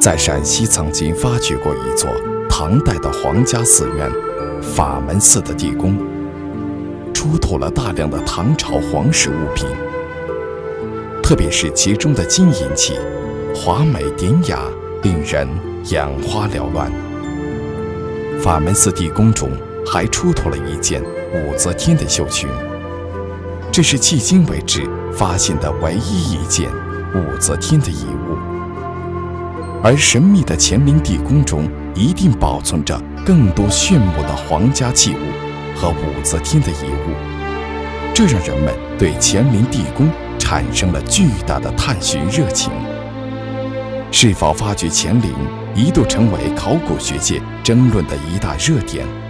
在陕西曾经发掘过一座唐代的皇家寺院法门寺的地宫，出土了大量的唐朝皇室物品，特别是其中的金银器，华美典雅，令人眼花缭乱。法门寺地宫中还出土了一件武则天的绣裙，这是迄今为止发现的唯一一件武则天的遗物。而神秘的乾陵地宫中一定保存着更多炫目的皇家器物和武则天的遗物，这让人们对乾陵地宫产生了巨大的探寻热情。是否发掘乾陵一度成为考古学界争论的一大热点。